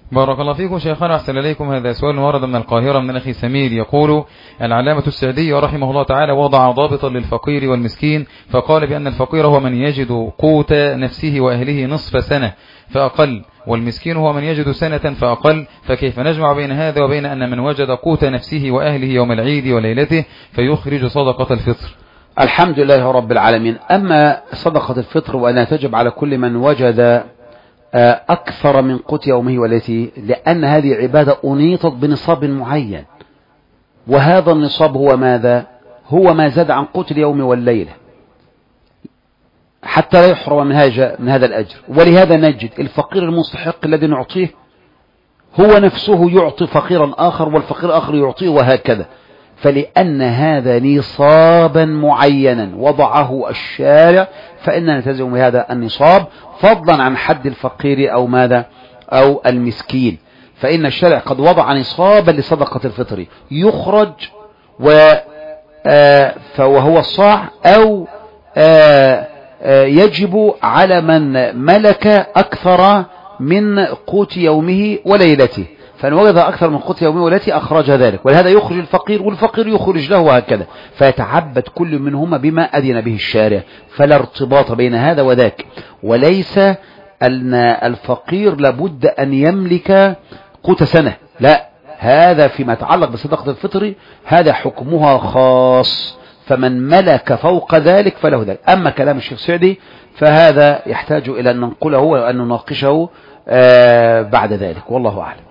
بارك الله فيكم شيخنا وأحسن إليكم. هذا سؤال ورد من القاهرة من أخي سمير يقول: العلامة السعدي رحمه الله تعالى وضع ضابطا للفقير والمسكين، فقال بأن الفقير هو من يجد قوت نفسه وأهله نصف سنة فأقل، والمسكين هو من يجد سنة فأقل، فكيف نجمع بين هذا وبين أن من وجد قوت نفسه وأهله يوم العيد وليلته فيخرج صدقة الفطر؟ الحمد لله رب العالمين. أما صدقة الفطر وأنها تجب على كل من وجد أكثر من قوت يومه وليلته، لأن هذه عبادة أنيطت بنصاب معين، وهذا النصاب هو ماذا؟ هو ما زاد عن قوت اليوم والليلة، حتى لا يحرم من هذا الأجر. ولهذا نجد الفقير المستحق الذي نعطيه هو نفسه يعطي فقيرا آخر، والفقير آخر يعطيه، وهكذا. فلأن هذا نصابا معينا وضعه الشارع، فإننا نلتزم بهذا النصاب فضلا عن حد الفقير أو ماذا أو المسكين. فإن الشارع قد وضع نصابا لصدقة الفطر يخرج وهو الصاع، أو يجب على من ملك أكثر من قوت يومه وليلته، فإن وجد أكثر من قوت يومه وليلته أخرج ذلك، ولهذا يخرج الفقير والفقير يخرج له، وهكذا. فيتعبد كل منهما بما أذن به الشارع، فلا ارتباط بين هذا وذاك. وليس أن الفقير لابد أن يملك قوت سنة، لا، هذا فيما يتعلق بصدقة الفطر هذا حكمها خاص، فمن ملك فوق ذلك فله ذلك. أما كلام الشيخ سعدي فهذا يحتاج إلى أن ننقله وأن نناقشه بعد ذلك، والله أعلم.